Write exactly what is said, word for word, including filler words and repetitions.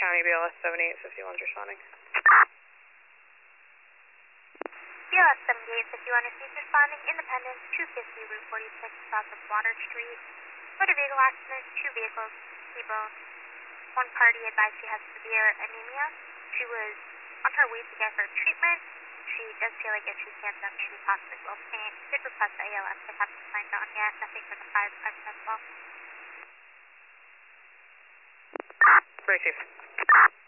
County B L S seventy-eight fifty-one is responding. B L S seventy-eight fifty-one is responding. Independence two fifty Route forty-six south of Water Street. Motor vehicle accident, two vehicles, T-bone. One party advised she has severe anemia. She was on her way to get her treatment. She does feel like if she stands up, she possibly will faint. Did request the A L S, but haven't signed on yet. Nothing for the five five as well. Break, Chief.